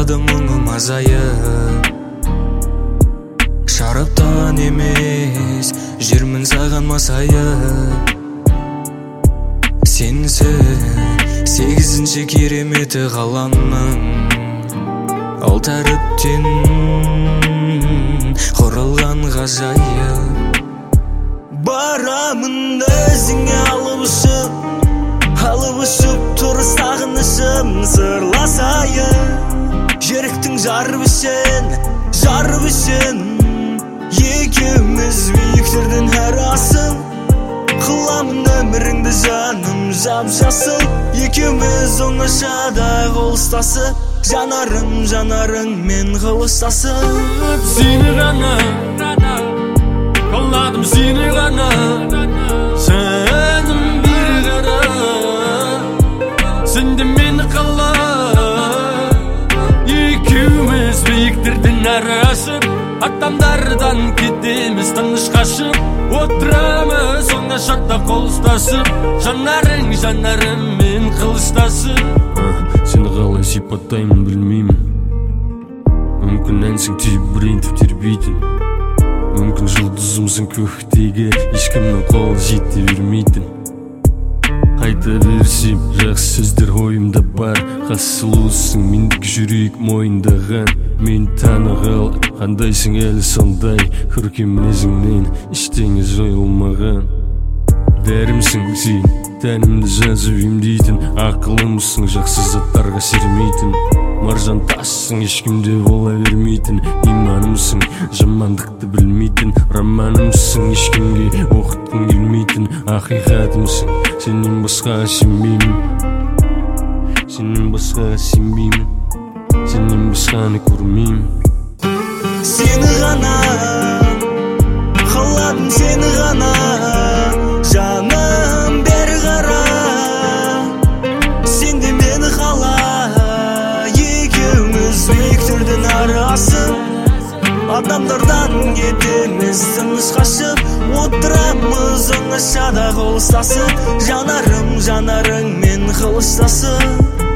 қалады мұңым азайып. Шараптан емес, жүрмін саған масайып. Сенсіз 8-ші кереметі ғаламның, ал тәріптен құрылған ғажайып. Барамын өзіңе алып ұшып тұр сағынышым сырласайын. Жүректің жарып ішін екеуміз биіктердің әрасын. Қыламын өміріңді жаным жап-жасыл, екеуміз оңашада қол ұстасып, жанарыңмен қылыштасып. Сені ғана қаладым, сені ғана жаным бір қара. Сен де мені қала, екеуміз биіктерден арашып, адамдардан кетеміз тыныш қашып, отырамыз оңашада қол ұстасып, жанарыңмен қылыштасып. Сені қалай сипаттаймын білмеймін, мүмкін әнсің тебірентіп тербейтін, мүмкін жұлдызымсың көктегі, ешкімнің қолы жете бермейтін. Айта берсем жақсы сөздер ойымда бар, қас сұлусың мендік жүрек мойындаған. Мен танығал қандайсың әлі сондай, көркем мінезіңнен ештеңе жойылмаған. Дәрімсің сен, тәнімді жазып емдейтін, ақылымсың жақсы заттарға сермейтін. Маржан тассың, ешкімде бола бермейтін, иманымсың жамандықты білмейтін. Романымсың, ешкімге оқытқың келмейтін, ақиқатымсың, сенен басқаға сенбеймін. Сенен басқаға сенбеймін, сенен басқаны көрмеймін. Сені ғана қаладым, сені ғана жаным бері қара. Сен де мені қала, екеуміз биіктердің арасын. Адамдардан кетеміз тыныш қашып, отырамыз оңашада қол ұстасып, жанарыңмен қылыштасып.